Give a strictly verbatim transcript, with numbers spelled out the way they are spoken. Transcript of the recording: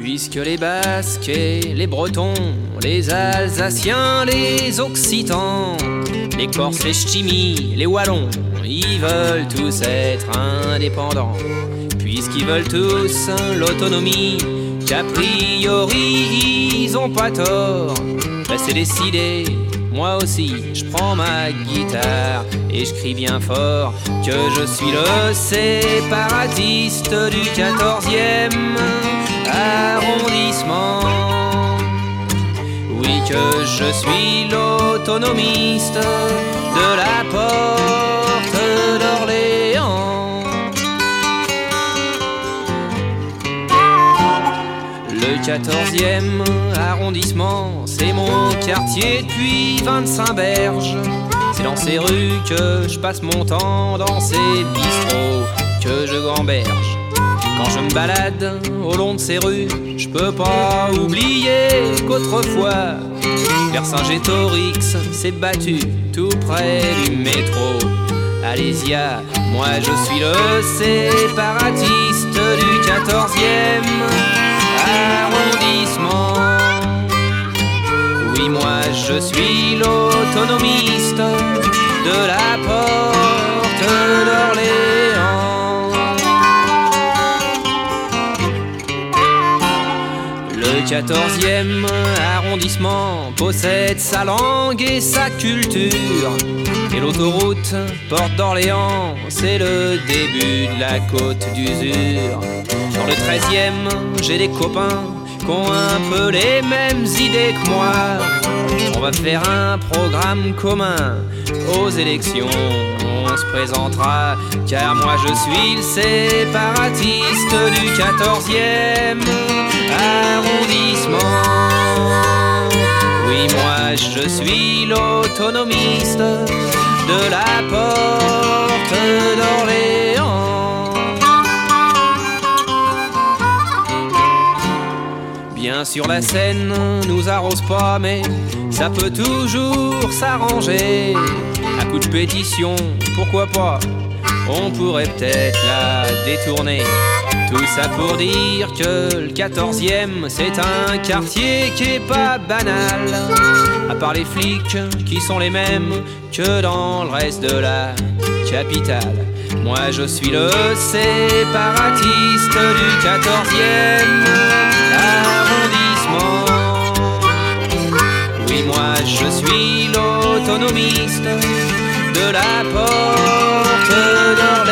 Puisque les Basques et les Bretons, les Alsaciens, les Occitans, les Corses, les Ch'tis, les Wallons, ils veulent tous être indépendants. Puisqu'ils veulent tous l'autonomie, qu'a priori ils ont pas tort. Ben c'est décidé, moi aussi je prends ma guitare et je crie bien fort que je suis le séparatiste du quatorzième arrondissement. Oui, que je suis l'autonomiste de la porte d'Orléans. Le quatorzième arrondissement, c'est mon quartier depuis vingt-cinq berges. C'est dans ces rues que je passe mon temps, dans ces bistrots que je gamberge. Quand je me balade au long de ces rues, je peux pas oublier qu'autrefois Vercingétorix s'est battu tout près du métro Alésia. Moi je suis le séparatiste du quatorzième arrondissement. Oui, moi je suis l'autonomiste de la porte d'Orléans. Le quatorzième arrondissement possède sa langue et sa culture. Et l'autoroute Porte d'Orléans, c'est le début de la côte d'Usure. Dans le treizième, j'ai des copains qui ont un peu les mêmes idées que moi. On va faire un programme commun aux élections. On se présentera, car moi je suis le séparatiste du quatorzième arrondissement. Oui, moi je suis l'autonomiste de la porte d'Orléans. Bien sûr la Seine nous arrose pas, mais ça peut toujours s'arranger. À coup de pétition, pourquoi pas, on pourrait peut-être la détourner. Tout ça pour dire que le quatorzième, c'est un quartier qui est pas banal. À part les flics qui sont les mêmes que dans le reste de la capitale. Moi je suis le séparatiste du quatorzième arrondissement. Oui, moi je suis l'autonomiste de la porte d'Orléans.